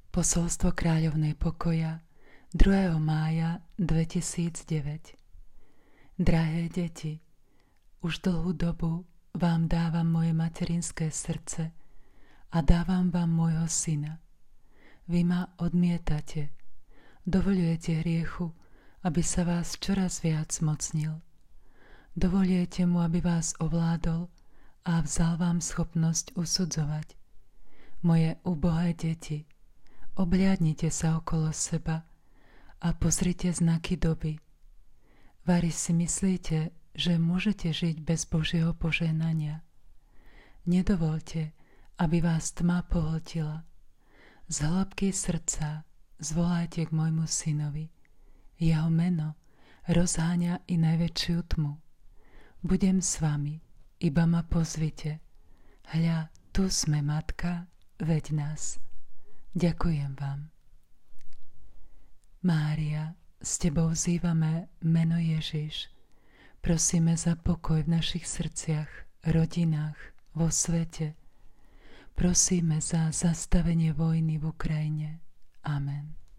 Posolstvo kráľovnej pokoja 2. mája 2009. Drahé deti, už dlhú dobu vám dávam moje materinské srdce a dávam vám môjho syna. Vy ma odmietate, dovoľujete hriechu, aby sa vás čoraz viac mocnil. Dovoľujete mu, aby vás ovládol a vzal vám schopnosť usudzovať. Moje ubohé deti, obľadnite sa okolo seba a pozrite znaky doby. Vari si myslíte, že môžete žiť bez Božieho požehnania? Nedovoľte, aby vás tma pohltila. Z hĺbky srdca zvolajte k môjmu synovi. Jeho meno rozháňa i najväčšiu tmu. Budem s vami, iba ma pozvite. Hľa, tu sme, matka, veď nás. Ďakujem vám. Mária, s tebou vzývame meno Ježiš. Prosíme za pokoj v našich srdciach, rodinách, vo svete. Prosíme za zastavenie vojny v Ukrajine. Amen.